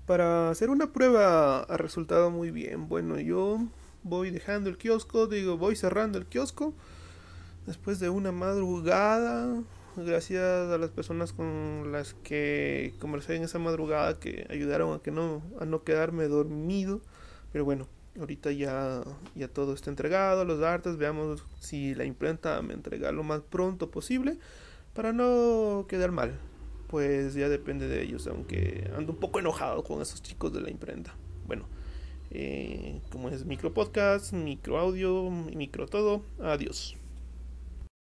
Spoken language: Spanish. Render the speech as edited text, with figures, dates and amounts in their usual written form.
Para hacer una prueba ha resultado muy bien. Bueno, yo voy dejando el kiosco, voy cerrando el kiosco después de una madrugada. Gracias a las personas con las que conversé en esa madrugada que ayudaron a no quedarme dormido. Pero bueno, ahorita ya todo está entregado, los artes, veamos si la imprenta me entrega lo más pronto posible para no quedar mal. Pues ya depende de ellos, aunque ando un poco enojado con esos chicos de la imprenta. Bueno, como es micro podcast, micro audio, micro todo, adiós.